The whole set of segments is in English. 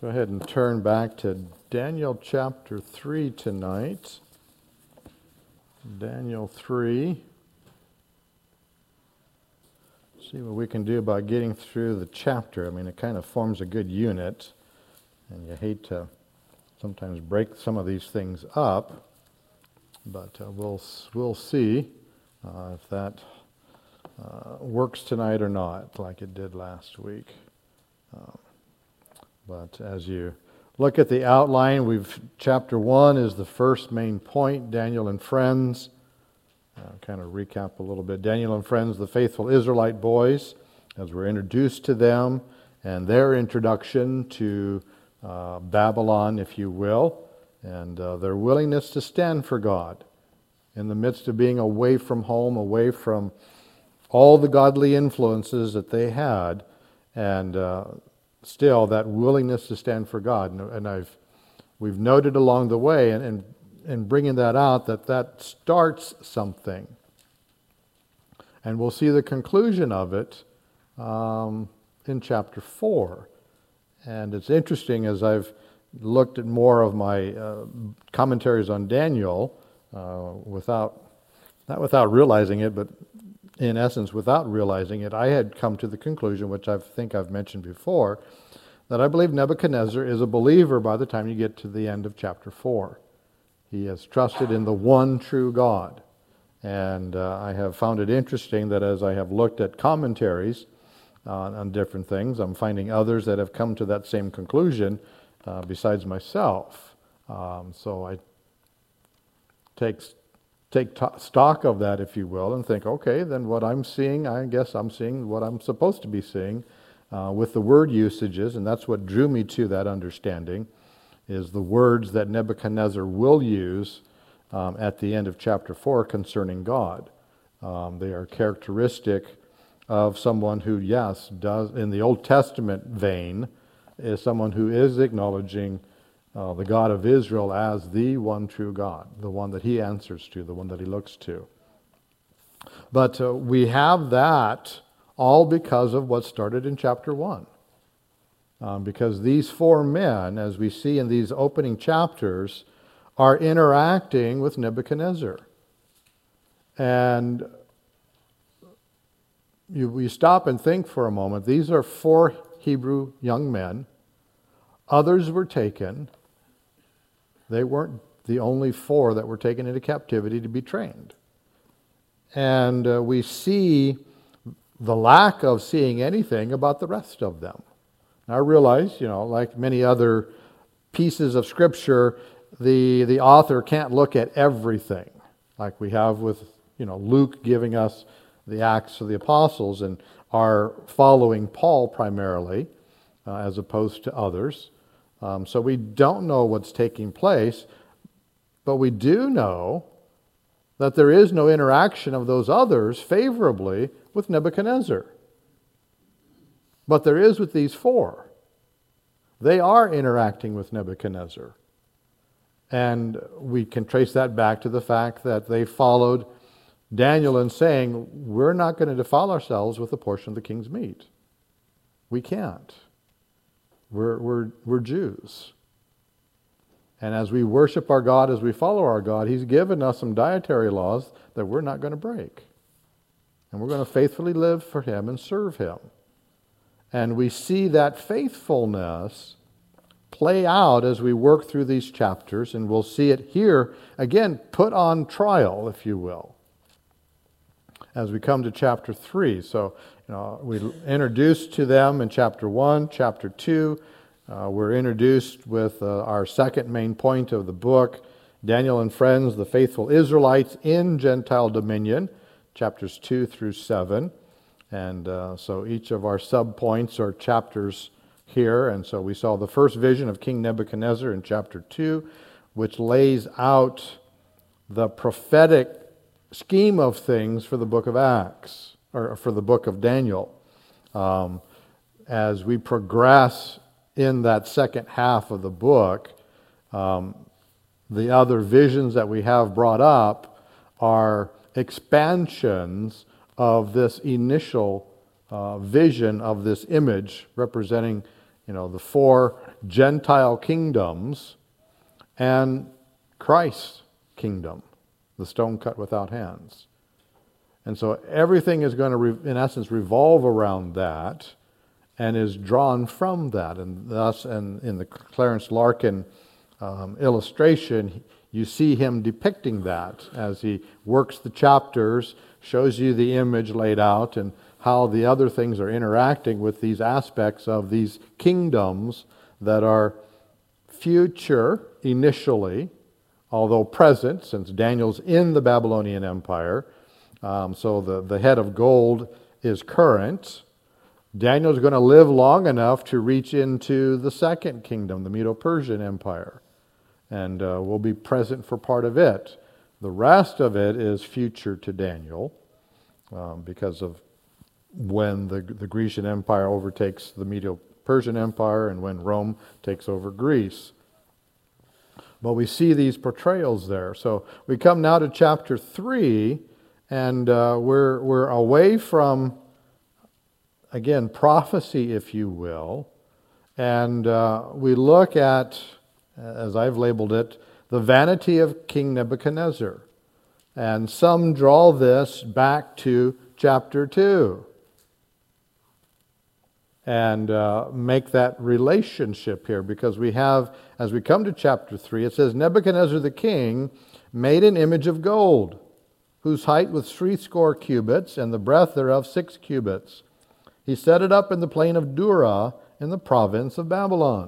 Go ahead and turn back to Daniel chapter 3 tonight. Daniel 3. See what we can do about getting through the chapter. I mean, it kind of forms a good unit, and you hate to sometimes break some of these things up, but we'll see if that works tonight or not, like it did last week. But as you look at the outline, chapter 1 is the first main point, Daniel and friends. Kind of recap a little bit. Daniel and friends, the faithful Israelite boys, as we're introduced to them, and their introduction to Babylon, if you will, and their willingness to stand for God in the midst of being away from home, away from all the godly influences that they had, and still that willingness to stand for God. And we've noted along the way, and bringing that out, that starts something. And we'll see the conclusion of it in chapter 4. And it's interesting, as I've looked at more of my commentaries on Daniel, not without realizing it, but in essence without realizing it, I had come to the conclusion, which I think I've mentioned before, that I believe Nebuchadnezzar is a believer by the time you get to the end of chapter 4. He has trusted in the one true God. And I have found it interesting that as I have looked at commentaries on different things, I'm finding others that have come to that same conclusion besides myself. So I take stock of that, if you will, and think, okay, then what I'm seeing, I guess I'm seeing what I'm supposed to be seeing with the word usages, and that's what drew me to that understanding, is the words that Nebuchadnezzar will use at the end of chapter 4 concerning God. They are characteristic of someone who, yes, does, in the Old Testament vein, is someone who is acknowledging the God of Israel as the one true God, the one that he answers to, the one that he looks to. But we have that all because of what started in chapter 1. Because these four men, as we see in these opening chapters, are interacting with Nebuchadnezzar. And we stop and think for a moment. These are 4 Hebrew young men. Others were taken. They weren't the only 4 that were taken into captivity to be trained. And we see the lack of seeing anything about the rest of them. Now, I realize, like many other pieces of Scripture, the author can't look at everything, like we have with, Luke giving us the Acts of the Apostles and are following Paul primarily, as opposed to others. So we don't know what's taking place, but we do know that there is no interaction of those others favorably with Nebuchadnezzar. But there is with these 4. They are interacting with Nebuchadnezzar. And we can trace that back to the fact that they followed Daniel in saying, we're not going to defile ourselves with a portion of the king's meat. We can't. We're Jews. And as we worship our God, as we follow our God, he's given us some dietary laws that we're not going to break. And we're going to faithfully live for him and serve him. And we see that faithfulness play out as we work through these chapters, and we'll see it here, again, put on trial, if you will, as we come to chapter 3. So, we introduced to them in chapter 1, chapter 2. We're introduced with our second main point of the book, Daniel and friends, the faithful Israelites in Gentile dominion, chapters 2 through 7. And so each of our subpoints are chapters here. And so we saw the first vision of King Nebuchadnezzar in chapter 2, which lays out the prophetic scheme of things for the book of Acts, or for the book of Daniel. As we progress in that second half of the book, the other visions that we have brought up are expansions of this initial vision of this image representing the four Gentile kingdoms and Christ's kingdom, the stone cut without hands. And so everything is going to, in essence, revolve around that and is drawn from that. And thus, and in the Clarence Larkin illustration, you see him depicting that as he works the chapters, shows you the image laid out and how the other things are interacting with these aspects of these kingdoms that are future initially, although present, since Daniel's in the Babylonian Empire. So the head of gold is current. Daniel's going to live long enough to reach into the second kingdom, the Medo-Persian Empire, and will be present for part of it. The rest of it is future to Daniel because of when the Grecian Empire overtakes the Medo-Persian Empire and when Rome takes over Greece. But we see these portrayals there. So we come now to chapter 3, and we're away from, again, prophecy, if you will, and we look at, as I've labeled it, the vanity of King Nebuchadnezzar. And some draw this back to chapter 2 and make that relationship here, because we have, as we come to chapter 3, it says, Nebuchadnezzar the king made an image of gold, whose height was 60 cubits, and the breadth thereof 6 cubits. He set it up in the plain of Dura in the province of Babylon.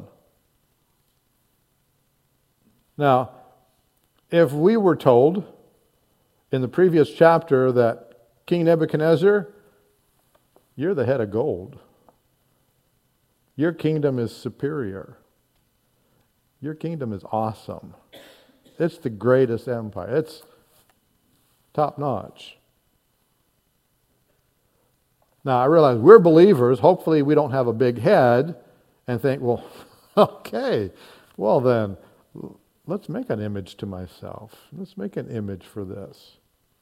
Now, if we were told in the previous chapter that King Nebuchadnezzar, you're the head of gold. Your kingdom is superior. Your kingdom is awesome. It's the greatest empire. It's top notch. Now, I realize we're believers. Hopefully we don't have a big head and think, well, okay, well then, let's make an image to myself. Let's make an image for this.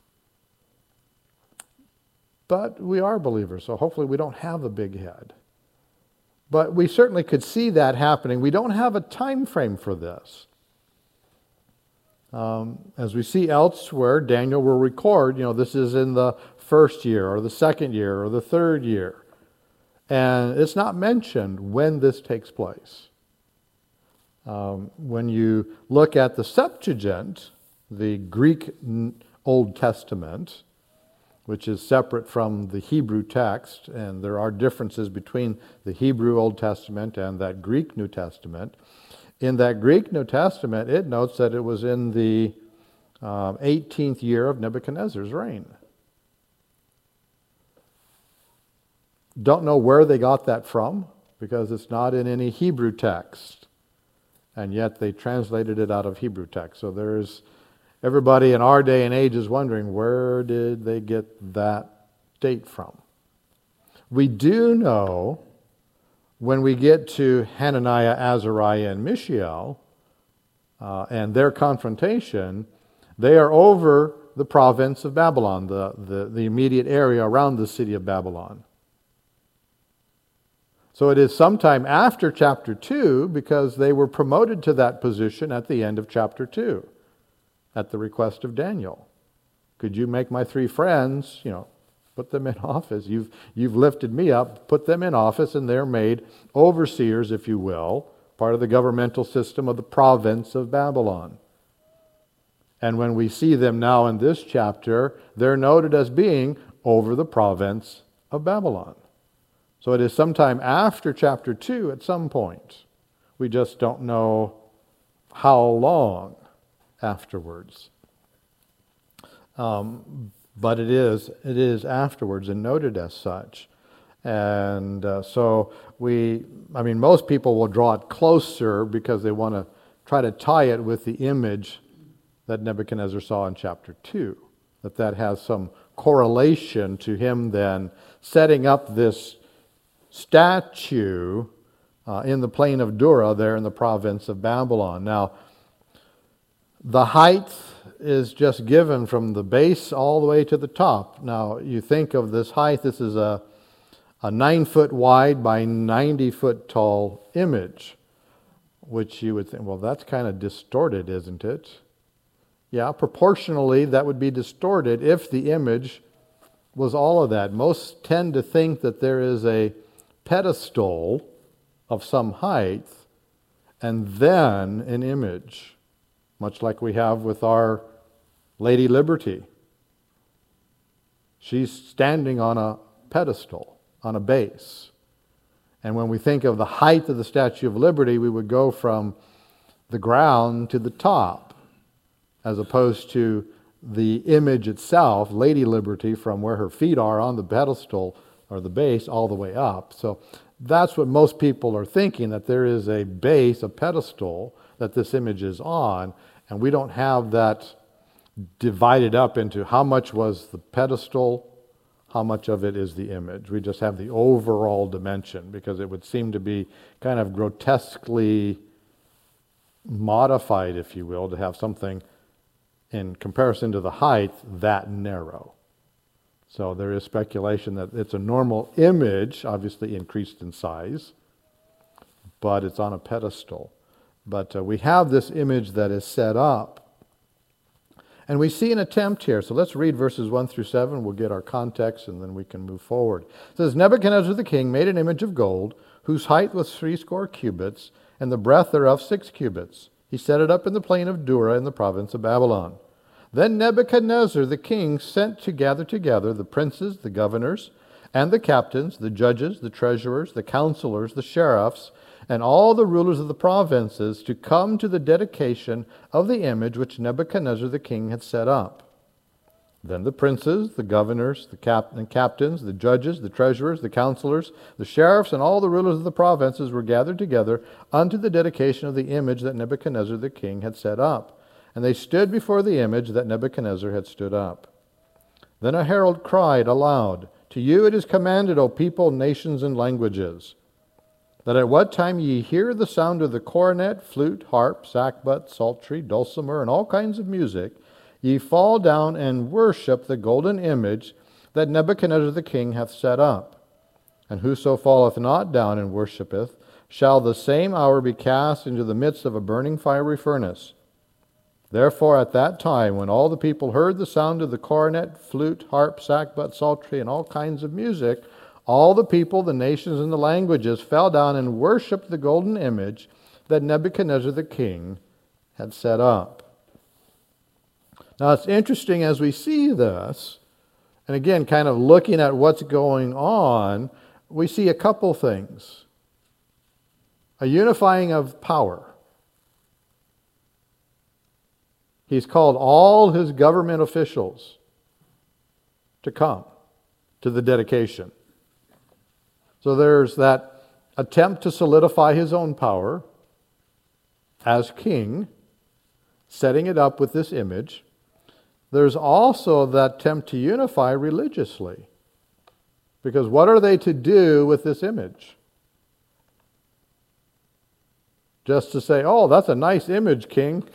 But we are believers, so hopefully we don't have a big head. But we certainly could see that happening. We don't have a time frame for this. As we see elsewhere, Daniel will record, this is in the first year or the second year or the third year. And it's not mentioned when this takes place. When you look at the Septuagint, the Greek Old Testament, which is separate from the Hebrew text, and there are differences between the Hebrew Old Testament and that Greek New Testament. In that Greek New Testament, it notes that it was in the 18th year of Nebuchadnezzar's reign. Don't know where they got that from, because it's not in any Hebrew text. And yet they translated it out of Hebrew text. So there's everybody in our day and age is wondering, where did they get that date from? We do know when we get to Hananiah, Azariah, and Mishael and their confrontation, they are over the province of Babylon, the immediate area around the city of Babylon. So it is sometime after chapter 2, because they were promoted to that position at the end of chapter 2, at the request of Daniel. Could you make my 3 friends, put them in office? You've lifted me up, put them in office, and they're made overseers, if you will, part of the governmental system of the province of Babylon. And when we see them now in this chapter, they're noted as being over the province of Babylon. So it is sometime after chapter 2 at some point. We just don't know how long afterwards. But it is afterwards and noted as such. And so most people will draw it closer because they want to try to tie it with the image that Nebuchadnezzar saw in chapter 2. That has some correlation to him then setting up this statue in the plain of Dura there in the province of Babylon. Now, the height is just given from the base all the way to the top. Now, you think of this height, this is a a 9-foot wide by 90-foot tall image, which you would think, well, that's kind of distorted, isn't it? Yeah, proportionally, that would be distorted if the image was all of that. Most tend to think that there is a pedestal of some height and then an image, much like we have with our Lady Liberty. She's standing on a pedestal, on a base. And when we think of the height of the Statue of Liberty, we would go from the ground to the top, as opposed to the image itself, Lady Liberty, from where her feet are on the pedestal or the base all the way up. So that's what most people are thinking, that there is a base, a pedestal that this image is on, and we don't have that divided up into how much was the pedestal, how much of it is the image. We just have the overall dimension, because it would seem to be kind of grotesquely modified, if you will, to have something in comparison to the height that narrow. So there is speculation that it's a normal image, obviously increased in size, but it's on a pedestal. But we have this image that is set up. And we see an attempt here. So let's read verses 1 through 7. We'll get our context and then we can move forward. It says, Nebuchadnezzar the king made an image of gold, whose height was 60 cubits, and the breadth thereof 6 cubits. He set it up in the plain of Dura in the province of Babylon. Then Nebuchadnezzar the king sent to gather together the princes, the governors, and the captains, the judges, the treasurers, the counselors, the sheriffs, and all the rulers of the provinces to come to the dedication of the image which Nebuchadnezzar the king had set up. Then the princes, the governors, the captains, the judges, the treasurers, the counselors, the sheriffs, and all the rulers of the provinces were gathered together unto the dedication of the image that Nebuchadnezzar the king had set up. And they stood before the image that Nebuchadnezzar had stood up. Then a herald cried aloud, To you it is commanded, O people, nations, and languages, that at what time ye hear the sound of the cornet, flute, harp, sackbut, psaltery, dulcimer, and all kinds of music, ye fall down and worship the golden image that Nebuchadnezzar the king hath set up. And whoso falleth not down and worshipeth, shall the same hour be cast into the midst of a burning fiery furnace. Therefore at that time, when all the people heard the sound of the cornet, flute, harp, sackbut, psaltery, and all kinds of music, all the people, the nations, and the languages fell down and worshipped the golden image that Nebuchadnezzar the king had set up. Now it's interesting as we see this, and again, kind of looking at what's going on, we see a couple things. A unifying of power. He's called all his government officials to come to the dedication. So there's that attempt to solidify his own power as king, setting it up with this image. There's also that attempt to unify religiously. Because what are they to do with this image? Just to say, oh, that's a nice image, king.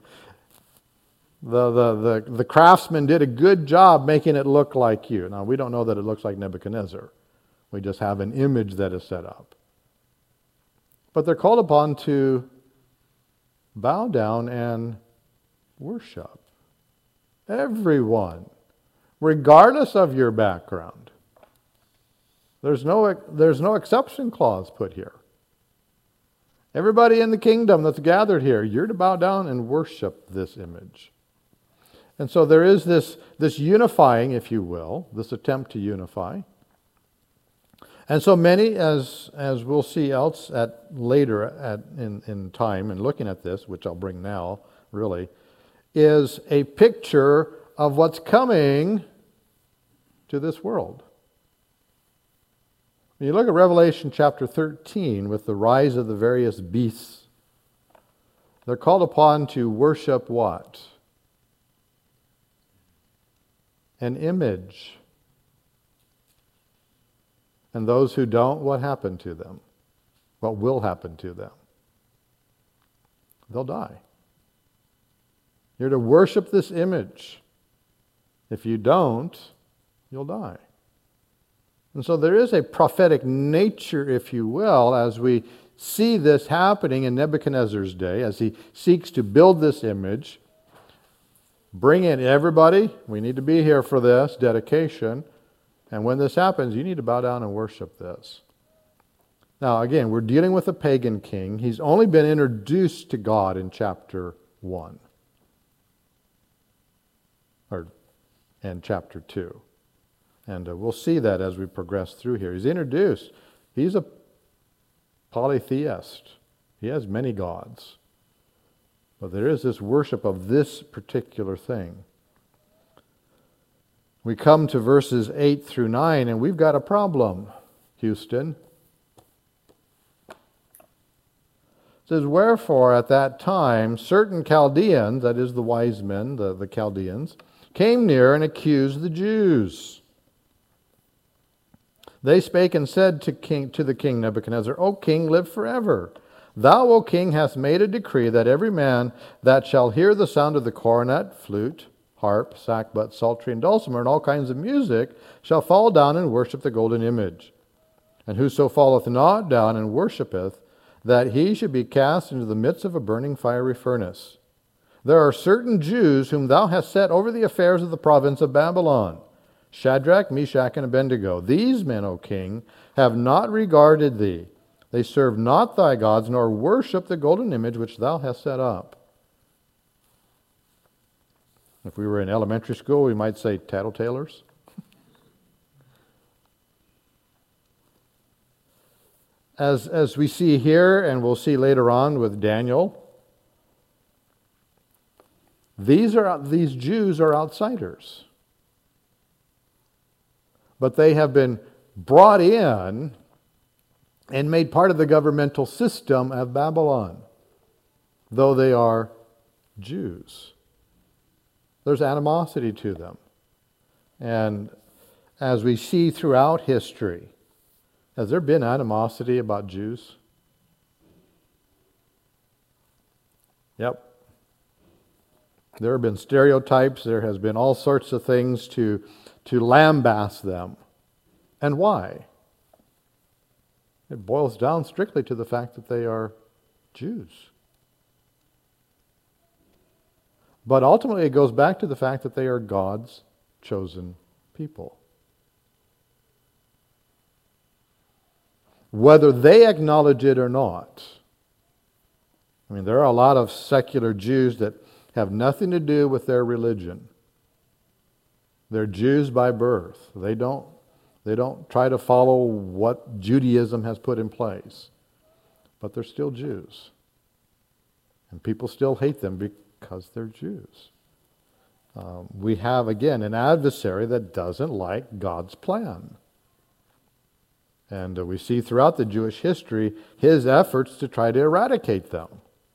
The craftsman did a good job making it look like you. Now, we don't know that it looks like Nebuchadnezzar. We just have an image that is set up. But they're called upon to bow down and worship. Everyone, regardless of your background. There's no exception clause put here. Everybody in the kingdom that's gathered here, you're to bow down and worship this image. And so there is this unifying, if you will, this attempt to unify. And so many, as we'll see else later in time, and looking at this, which I'll bring now, really, is a picture of what's coming to this world. When you look at Revelation chapter 13 with the rise of the various beasts, they're called upon to worship what? An image. And those who don't, what happened to them? What will happen to them? They'll die. You're to worship this image. If you don't, you'll die. And so there is a prophetic nature, if you will, as we see this happening in Nebuchadnezzar's day, as he seeks to build this image. Bring in everybody. We need to be here for this dedication. And when this happens, you need to bow down and worship this. Now, again, we're dealing with a pagan king. He's only been introduced to God in chapter 1 and chapter 2. And we'll see that as we progress through here. He's introduced. He's a polytheist. He has many gods. But there is this worship of this particular thing. We come to verses 8 through 9, and we've got a problem, Houston. It says, wherefore at that time certain Chaldeans, that is the wise men, the Chaldeans, came near and accused the Jews. They spake and said to the king Nebuchadnezzar, O king, live forever. Thou, O king, hast made a decree that every man that shall hear the sound of the cornet, flute, harp, sackbut, psaltery, and dulcimer, and all kinds of music, shall fall down and worship the golden image. And whoso falleth not down and worshipeth, that he should be cast into the midst of a burning fiery furnace. There are certain Jews whom thou hast set over the affairs of the province of Babylon, Shadrach, Meshach, and Abednego. These men, O king, have not regarded thee. They serve not thy gods, nor worship the golden image which thou hast set up. If we were in elementary school, we might say tattletalers. As we see here, and we'll see later on with Daniel, these Jews are outsiders. But they have been brought in and made part of the governmental system of Babylon, though they are Jews. There's animosity to them. And as we see throughout history, has there been animosity about Jews? Yep. There have been stereotypes. There has been all sorts of things to lambaste them. And why? It boils down strictly to the fact that they are Jews. But ultimately it goes back to the fact that they are God's chosen people. Whether they acknowledge it or not. I mean, there are a lot of secular Jews that have nothing to do with their religion. They're Jews by birth. They don't try to follow what Judaism has put in place. But they're still Jews. And people still hate them because they're Jews. We have, again, an adversary that doesn't like God's plan. And we see throughout the Jewish history his efforts to try to eradicate them.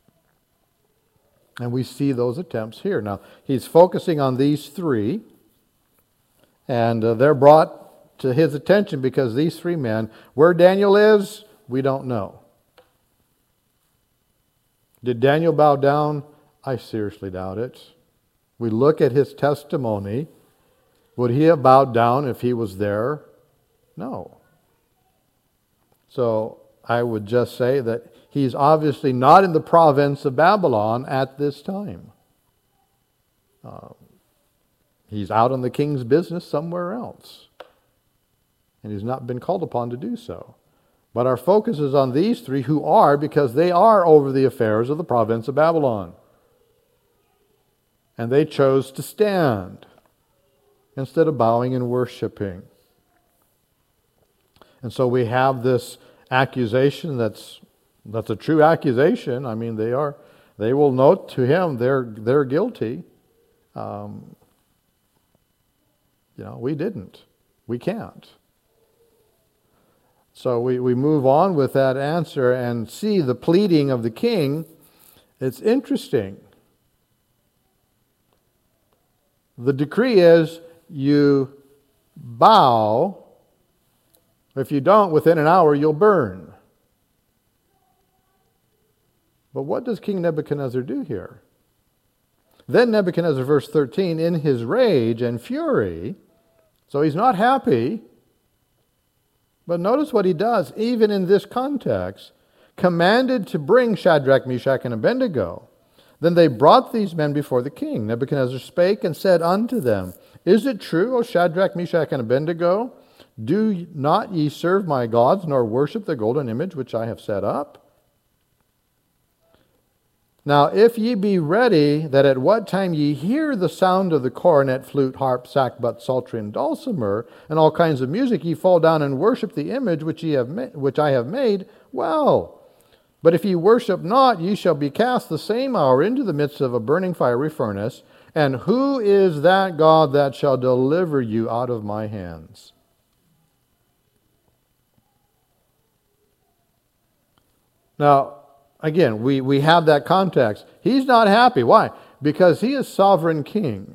And we see those attempts here. Now, he's focusing on these three. And they're brought to his attention because these three men, where Daniel is, we don't know. Did Daniel bow down? I seriously doubt it. We look at his testimony. Would he have bowed down if he was there? No. So I would just say that he's obviously not in the province of Babylon at this time. He's out on the king's business somewhere else. And he's not been called upon to do so. But our focus is on these three who are, because they are over the affairs of the province of Babylon. And they chose to stand instead of bowing and worshiping. And so we have this accusation that's a true accusation. I mean, they will note to him they're guilty. We didn't. We can't. So we move on with that answer and see the pleading of the king. It's interesting. The decree is you bow. If you don't, within an hour you'll burn. But what does King Nebuchadnezzar do here? Then Nebuchadnezzar, verse 13, in his rage and fury, so he's not happy. But notice what he does, even in this context, commanded to bring Shadrach, Meshach, and Abednego. Then they brought these men before the king. Nebuchadnezzar spake and said unto them, Is it true, O Shadrach, Meshach, and Abednego? Do not ye serve my gods, nor worship the golden image which I have set up? Now if ye be ready, that at what time ye hear the sound of the cornet, flute, harp, sackbut, psaltery, and dulcimer, and all kinds of music, ye fall down and worship the image which I have made, well. But if ye worship not, ye shall be cast the same hour into the midst of a burning fiery furnace. And who is that God that shall deliver you out of my hands? Now, again, we have that context. He's not happy. Why? Because he is sovereign king.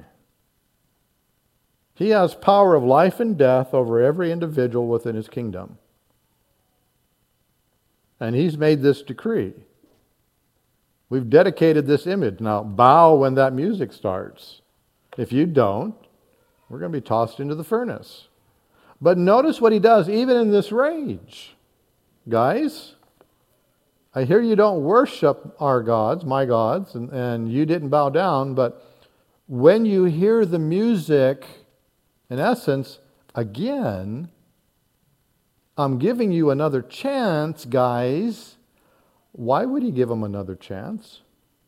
He has power of life and death over every individual within his kingdom. And he's made this decree. We've dedicated this image. Now, bow when that music starts. If you don't, we're going to be tossed into the furnace. But notice what he does, even in this rage. Guys, I hear you don't worship our gods, my gods, and you didn't bow down, but when you hear the music, in essence, again, I'm giving you another chance, guys. Why would he give them another chance?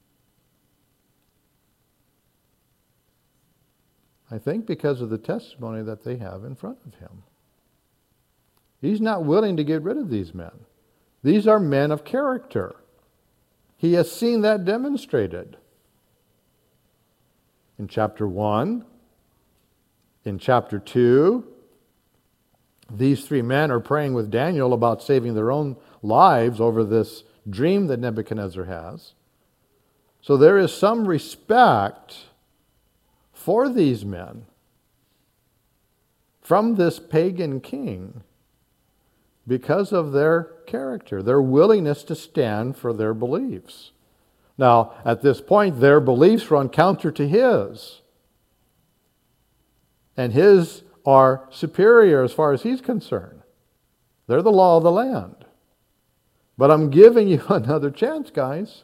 I think because of the testimony that they have in front of him. He's not willing to get rid of these men. These are men of character. He has seen that demonstrated. In chapter 1, in chapter 2, these three men are praying with Daniel about saving their own lives over this dream that Nebuchadnezzar has. So there is some respect for these men from this pagan king because of their character, their willingness to stand for their beliefs. Now, at this point, their beliefs run counter to his. And his are superior as far as he's concerned. They're the law of the land. But I'm giving you another chance, guys.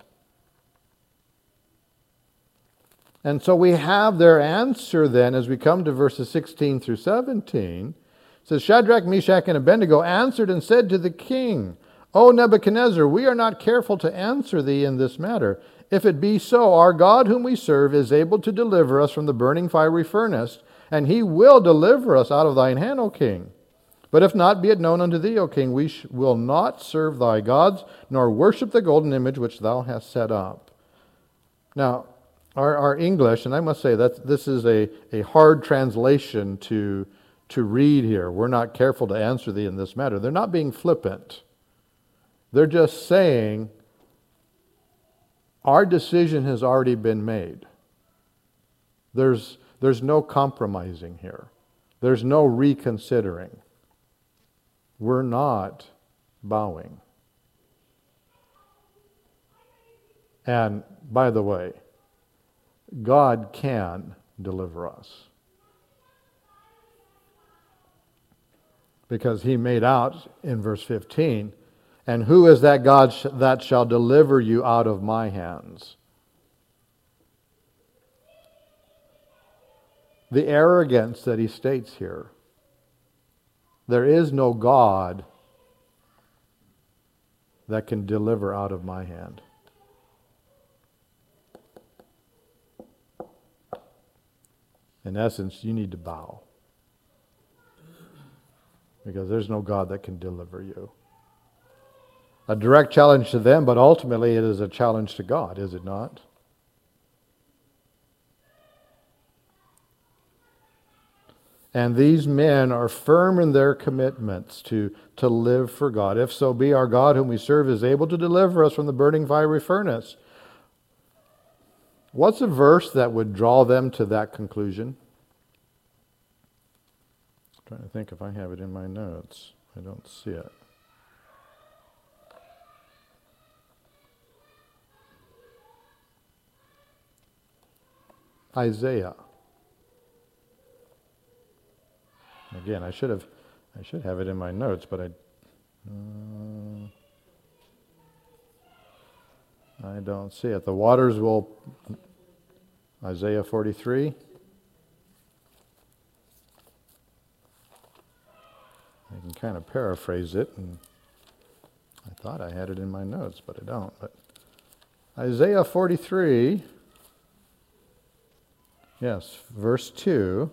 And so we have their answer then as we come to verses 16 through 17. It says, Shadrach, Meshach, and Abednego answered and said to the king, O Nebuchadnezzar, we are not careful to answer thee in this matter. If it be so, our God whom we serve is able to deliver us from the burning fiery furnace, and he will deliver us out of thine hand, O king. But if not, be it known unto thee, O king, we will not serve thy gods, nor worship the golden image which thou hast set up. Now, our English, and I must say that this is a hard translation to read here. We're not careful to answer thee in this matter. They're not being flippant. They're just saying, our decision has already been made. There's no compromising here. There's no reconsidering. We're not bowing. And by the way, God can deliver us. Because he made out in verse 15, and who is that God that shall deliver you out of my hands? The arrogance that he states here. There is no God that can deliver out of my hand. In essence, you need to bow. Because there's no God that can deliver you. A direct challenge to them, but ultimately it is a challenge to God, is it not? And these men are firm in their commitments to live for God. If so be, our God whom we serve is able to deliver us from the burning fiery furnace. What's a verse that would draw them to that conclusion? I'm trying to think if I have it in my notes. I don't see it. Isaiah. Again, I should I should have it in my notes, but I don't see it. The waters will, Isaiah 43. I can kind of paraphrase it, and I thought I had it in my notes, but I don't. But Isaiah 43, yes, verse 2.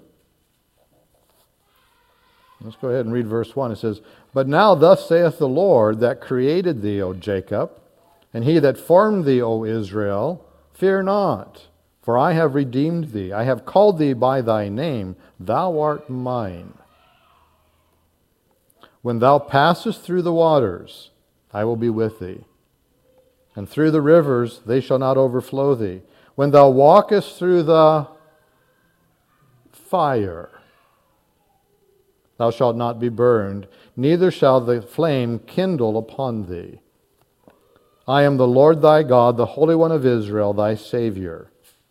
Let's go ahead and read verse 1. It says, "But now thus saith the Lord that created thee, O Jacob, and he that formed thee, O Israel, fear not, for I have redeemed thee. I have called thee by thy name. Thou art mine. When thou passest through the waters, I will be with thee. And through the rivers, they shall not overflow thee. When thou walkest through the fire, thou shalt not be burned, neither shall the flame kindle upon thee. I am the Lord thy God, the Holy One of Israel, thy Savior."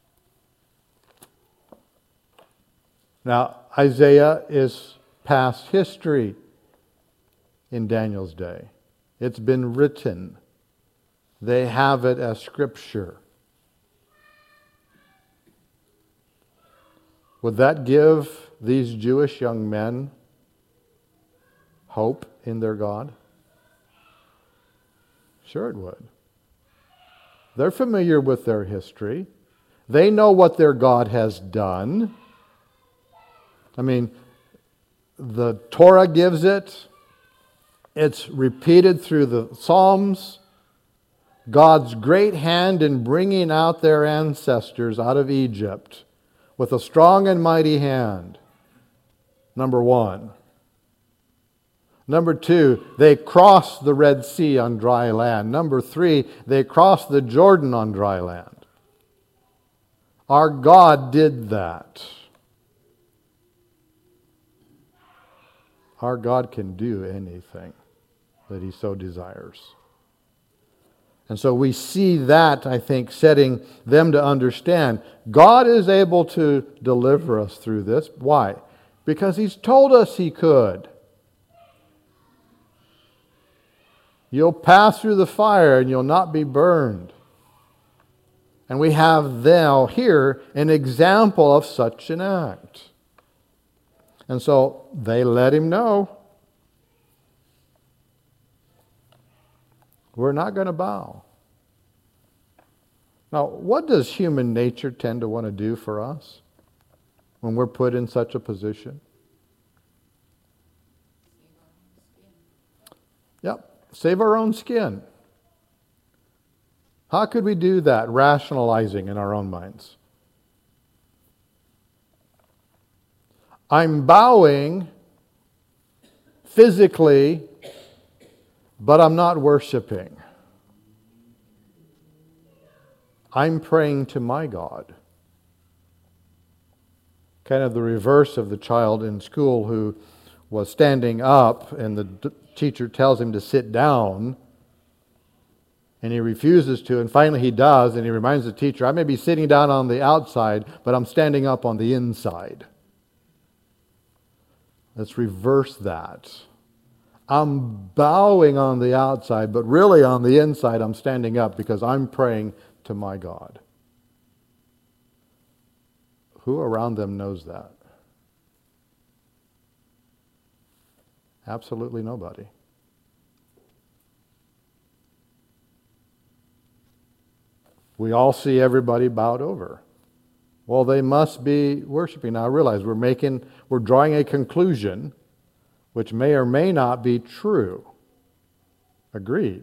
Now, Isaiah is past history in Daniel's day. It's been written. They have it as scripture. Would that give these Jewish young men hope in their God? Sure it would. They're familiar with their history. They know what their God has done. I mean, the Torah gives it. It's repeated through the Psalms. God's great hand in bringing out their ancestors out of Egypt with a strong and mighty hand. Number one. Number two, they crossed the Red Sea on dry land. Number three, they crossed the Jordan on dry land. Our God did that. Our God can do anything that He so desires. And so we see that, I think, setting them to understand God is able to deliver us through this. Why? Because He's told us He could. You'll pass through the fire and you'll not be burned. And we have now here an example of such an act. And so they let him know, we're not going to bow. Now, what does human nature tend to want to do for us when we're put in such a position? Yep. Save our own skin. How could we do that? Rationalizing in our own minds. I'm bowing physically, but I'm not worshiping. I'm praying to my God. Kind of the reverse of the child in school who was standing up and the teacher tells him to sit down and he refuses to, and finally he does, and he reminds the teacher, I may be sitting down on the outside, but I'm standing up on the inside. Let's reverse that. I'm bowing on the outside, but really on the inside I'm standing up because I'm praying to my God. Who around them knows that? Absolutely nobody. We all see everybody bowed over. Well, they must be worshiping. Now I realize we're drawing a conclusion which may or may not be true. Agreed.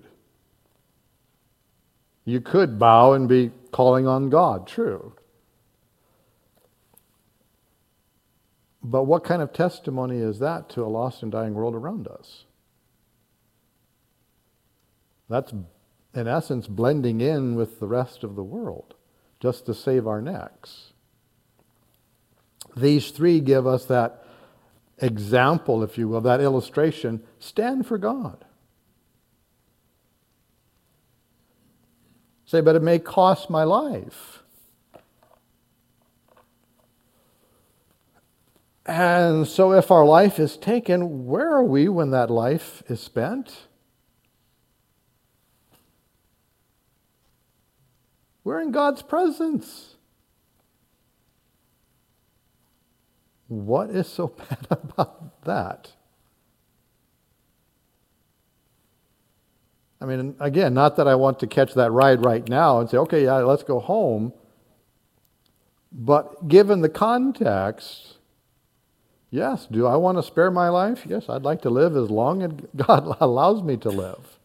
You could bow and be calling on God. True. But what kind of testimony is that to a lost and dying world around us? That's, in essence, blending in with the rest of the world, just to save our necks. These three give us that example, if you will, that illustration. Stand for God. Say, but it may cost my life. And so if our life is taken, where are we when that life is spent? We're in God's presence. What is so bad about that? I mean, again, not that I want to catch that ride right now and say, okay, yeah, let's go home. But given the context, yes, do I want to spare my life? Yes, I'd like to live as long as God allows me to live.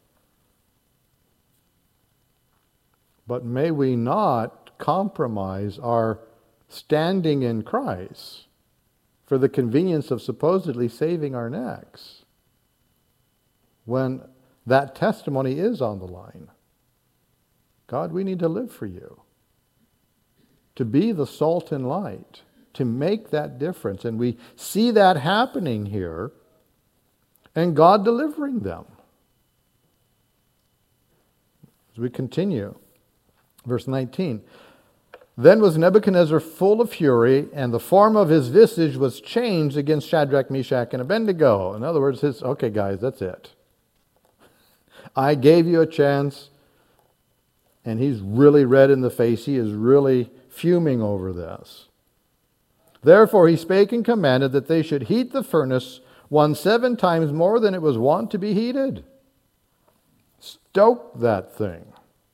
But may we not compromise our standing in Christ for the convenience of supposedly saving our necks when that testimony is on the line. God, we need to live for you, to be the salt and light, to make that difference. And we see that happening here, and God delivering them. As we continue, verse 19. Then was Nebuchadnezzar full of fury, and the form of his visage was changed against Shadrach, Meshach, and Abednego. In other words, okay, guys, that's it. I gave you a chance, and he's really red in the face. He is really fuming over this. Therefore he spake and commanded that they should heat the furnace 7 times more than it was wont to be heated. Stoke that thing.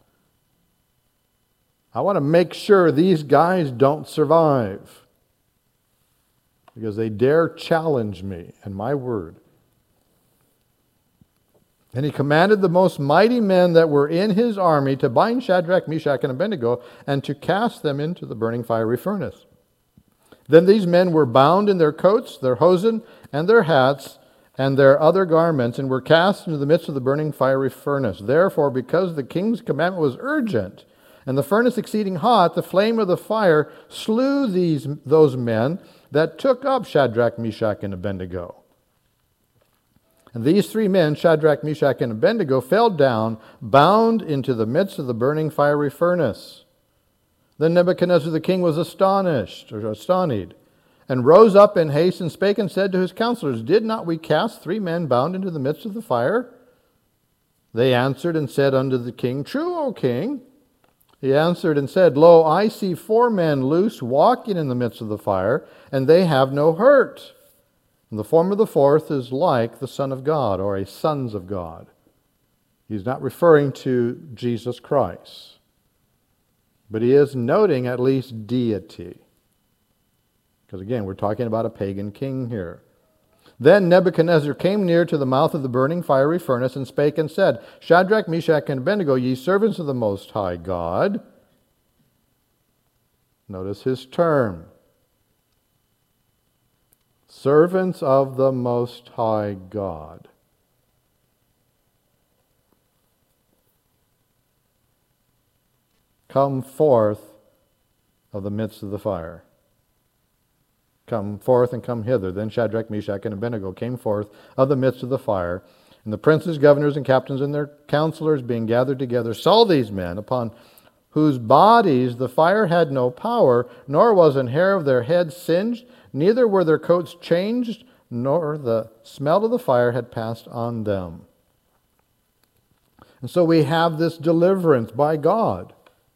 I want to make sure these guys don't survive, because they dare challenge me and my word. And he commanded the most mighty men that were in his army to bind Shadrach, Meshach, and Abednego, and to cast them into the burning fiery furnace. Then these men were bound in their coats, their hosen, and their hats, and their other garments, and were cast into the midst of the burning fiery furnace. Therefore, because the king's commandment was urgent, and the furnace exceeding hot, the flame of the fire slew those men that took up Shadrach, Meshach, and Abednego. And these 3 men, Shadrach, Meshach, and Abednego, fell down, bound into the midst of the burning fiery furnace. Then Nebuchadnezzar the king was astonied, and rose up in haste, and spake and said to his counselors, Did not we cast 3 men bound into the midst of the fire? They answered and said unto the king, True, O king. He answered and said, Lo, I see 4 men loose walking in the midst of the fire, and they have no hurt. And the form of the 4th is like the Son of God, or a sons of God. He's not referring to Jesus Christ, but he is noting at least deity. Because again, we're talking about a pagan king here. Then Nebuchadnezzar came near to the mouth of the burning fiery furnace, and spake and said, Shadrach, Meshach, and Abednego, ye servants of the Most High God. Notice his term. Servants of the Most High God. Come forth of the midst of the fire. Come forth and come hither. Then Shadrach, Meshach, and Abednego came forth of the midst of the fire. And the princes, governors, and captains, and their counselors, being gathered together, saw these men, upon whose bodies the fire had no power, nor was an hair of their heads singed, neither were their coats changed, nor the smell of the fire had passed on them. And so we have this deliverance by God,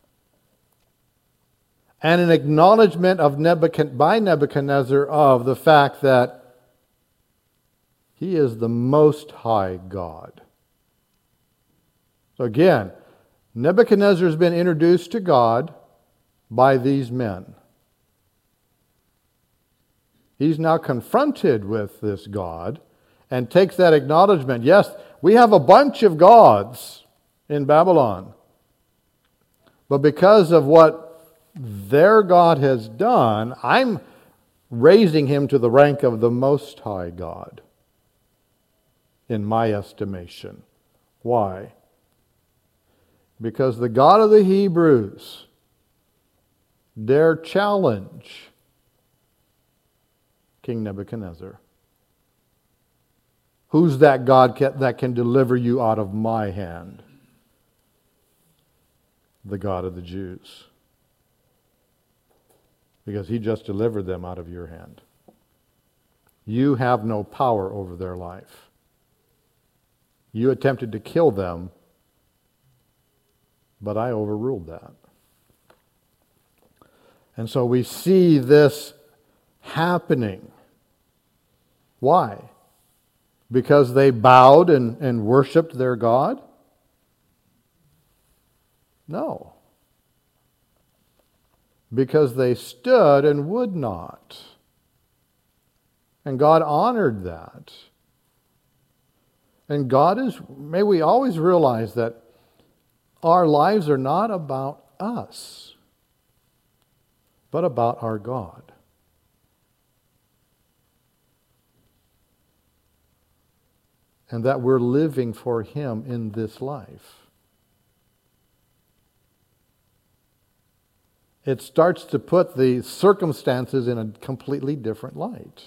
and an acknowledgement of by Nebuchadnezzar of the fact that he is the Most High God. So again, Nebuchadnezzar has been introduced to God by these men. He's now confronted with this God and takes that acknowledgement. Yes, we have a bunch of gods in Babylon, but because of what their God has done, I'm raising him to the rank of the Most High God, in my estimation. Why? Because the God of the Hebrews dare challenge King Nebuchadnezzar. Who's that God that can deliver you out of my hand? The God of the Jews. Because he just delivered them out of your hand. You have no power over their life. You attempted to kill them, but I overruled that. And so we see this happening. Why? Because they bowed and worshiped their God? No. Because they stood and would not. And God honored that. And may we always realize that our lives are not about us, but about our God. And that we're living for Him in this life. It starts to put the circumstances in a completely different light.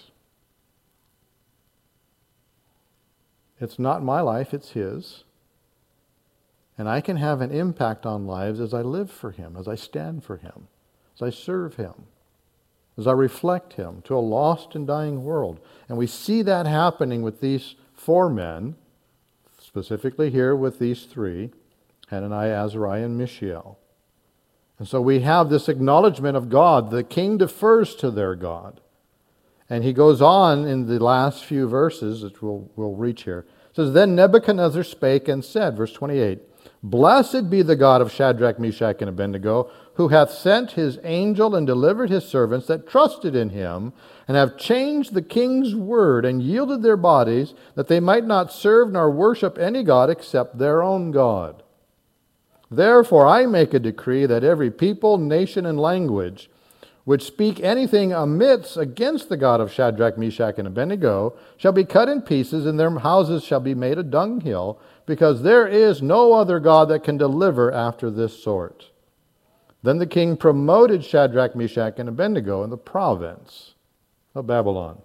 It's not my life, it's His. And I can have an impact on lives as I live for Him, as I stand for Him, as I serve Him, as I reflect Him to a lost and dying world. And we see that happening with these 4 men, specifically here with these 3, Hananiah, Azariah, and Mishael. And so we have this acknowledgement of God. The king defers to their God. And he goes on in the last few verses, which we'll reach here. It says, Then Nebuchadnezzar spake and said, verse 28, Blessed be the God of Shadrach, Meshach, and Abednego, who hath sent his angel and delivered his servants that trusted in him, and have changed the king's word, and yielded their bodies, that they might not serve nor worship any god except their own God. Therefore I make a decree that every people, nation, and language which speak anything amiss against the God of Shadrach, Meshach, and Abednego shall be cut in pieces, and their houses shall be made a dunghill, because there is no other God that can deliver after this sort. Then the king promoted Shadrach, Meshach, and Abednego in the province of Babylon.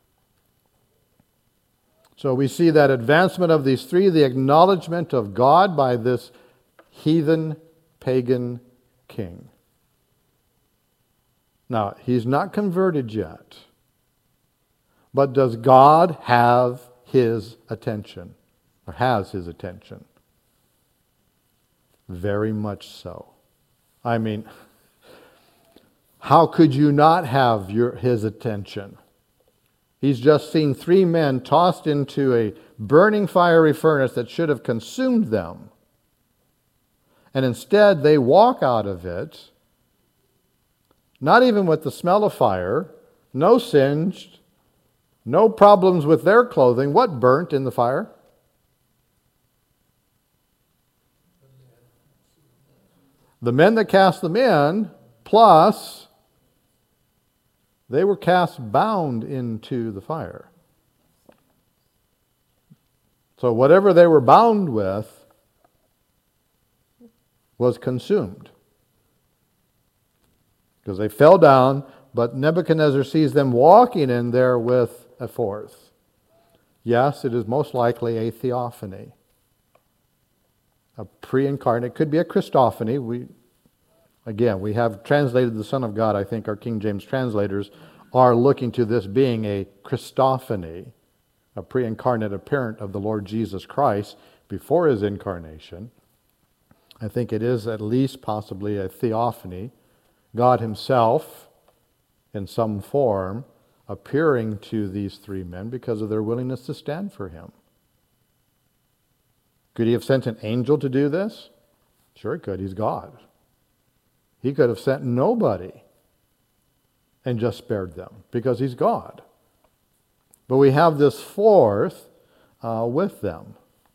So we see that advancement of these 3, the acknowledgement of God by this heathen, pagan king. Now, he's not converted yet. But does God have his attention? Or has his attention? Very much so. I mean, how could you not have his attention? He's just seen 3 men tossed into a burning fiery furnace that should have consumed them. And instead, they walk out of it, not even with the smell of fire, no singed, no problems with their clothing. What burnt in the fire? The men that cast them in, plus they were cast bound into the fire. So whatever they were bound with was consumed. Because they fell down, but Nebuchadnezzar sees them walking in there with a 4th. Yes, it is most likely a theophany. A pre-incarnate. It could be a Christophany. We have translated the Son of God. I think our King James translators are looking to this being a Christophany, a pre-incarnate appearance of the Lord Jesus Christ before His incarnation. I think it is at least possibly a theophany. God Himself, in some form, appearing to these 3 men because of their willingness to stand for Him. Could He have sent an angel to do this? Sure He could. He's God. He could have sent nobody and just spared them because He's God. But we have this 4th with them.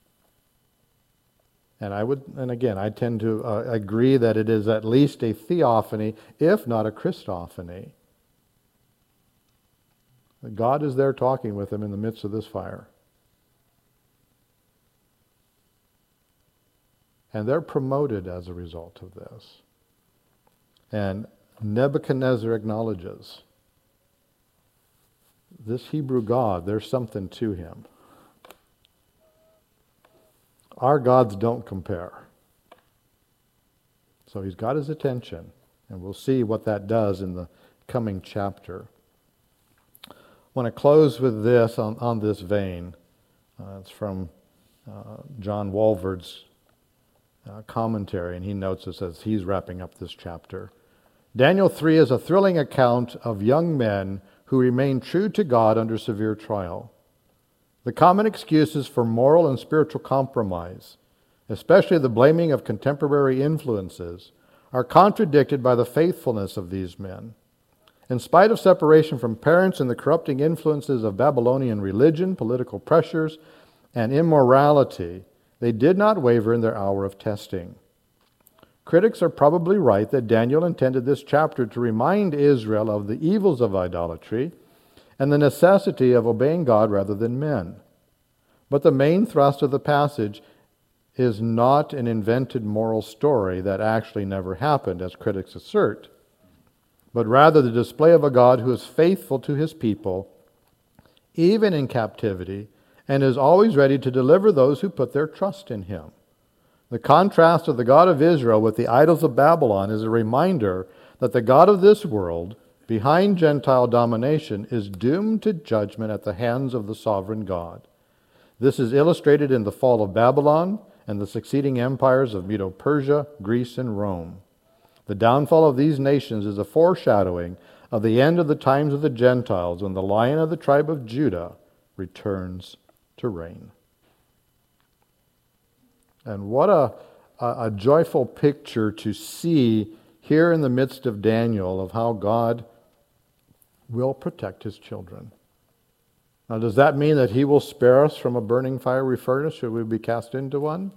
And I tend to agree that it is at least a theophany, if not a Christophany. God is there talking with them in the midst of this fire. And they're promoted as a result of this. And Nebuchadnezzar acknowledges this Hebrew God, there's something to him. Our gods don't compare. So he's got his attention, and we'll see what that does in the coming chapter. want to close with this on this vein. It's from John Walvoord's commentary, and he notes this as he's wrapping up this chapter. Daniel 3 is a thrilling account of young men who remain true to God under severe trial. The common excuses for moral and spiritual compromise, especially the blaming of contemporary influences, are contradicted by the faithfulness of these men. In spite of separation from parents and the corrupting influences of Babylonian religion, political pressures, and immorality, they did not waver in their hour of testing. Critics are probably right that Daniel intended this chapter to remind Israel of the evils of idolatry and the necessity of obeying God rather than men. But the main thrust of the passage is not an invented moral story that actually never happened, as critics assert, but rather the display of a God who is faithful to his people, even in captivity, and is always ready to deliver those who put their trust in him. The contrast of the God of Israel with the idols of Babylon is a reminder that the God of this world, behind Gentile domination, is doomed to judgment at the hands of the sovereign God. This is illustrated in the fall of Babylon and the succeeding empires of Medo-Persia, Greece, and Rome. The downfall of these nations is a foreshadowing of the end of the times of the Gentiles, when the Lion of the tribe of Judah returns to reign. And what a joyful picture to see here in the midst of Daniel of how God will protect his children. Now, does that mean that he will spare us from a burning fiery furnace should we be cast into one?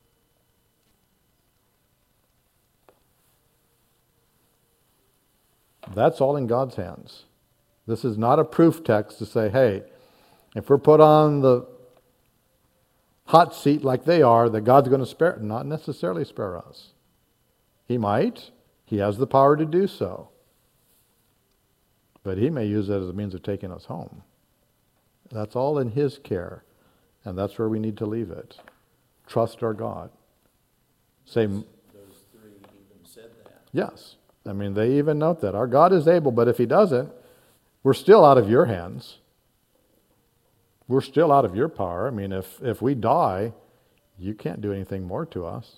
That's all in God's hands. This is not a proof text to say, hey, if we're put on the hot seat like they are, that God's going to not necessarily spare us. He might. He has the power to do so. But he may use it as a means of taking us home. That's all in his care. And that's where we need to leave it. Trust our God. Those three even said that. Yes. I mean, they even note that. Our God is able, but if he doesn't, we're still out of your hands. We're still out of your power. I mean, if we die, you can't do anything more to us.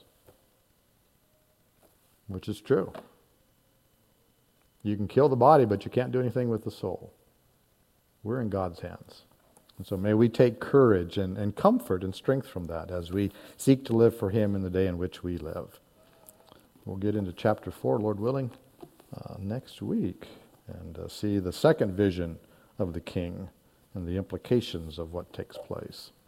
Which is true. You can kill the body, but you can't do anything with the soul. We're in God's hands. And so may we take courage and comfort and strength from that as we seek to live for him in the day in which we live. We'll get into chapter 4, Lord willing, next week and see the second vision of the king and the implications of what takes place.